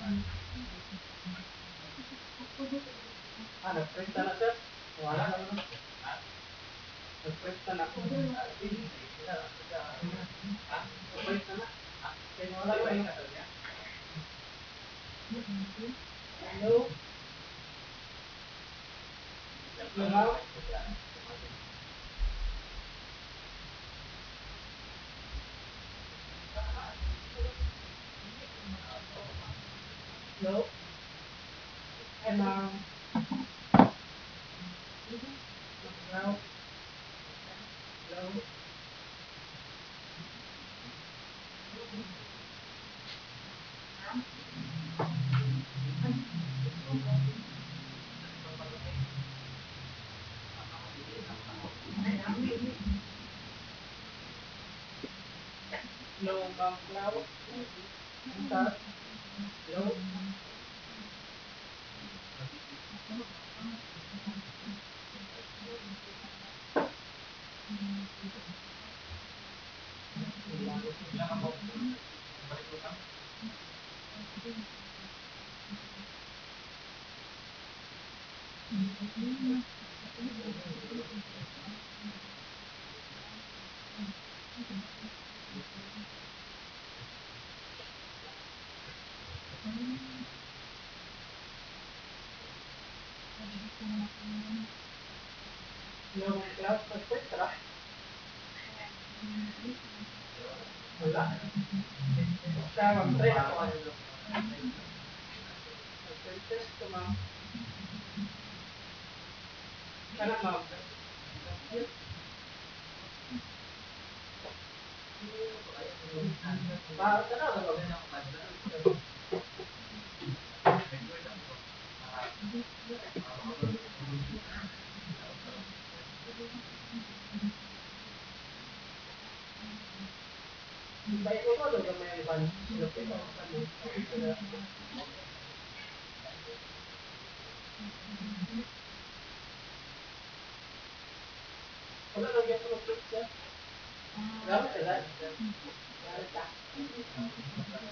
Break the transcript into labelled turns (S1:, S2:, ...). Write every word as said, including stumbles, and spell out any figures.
S1: Ah, nag-presta na sir. Wala na naman. Nag-presta na. Nag-presta na. Kaya wala na. Hello? Hello? Hello? Hello? Hello? Hello? Hello, ma'am Clau? Sir? Hello? Hello, ma'am Clau? Nag-presta na? Wala. Siya, mag-try ako. Nag-test ko, ma'am. Kana, ma'am. Ah, sana ako ba? Baik ko ba gamay ang ban? Lupit ako sa mga. Wala lang yung lupit siya. Gamit ka lang. Gamit ka.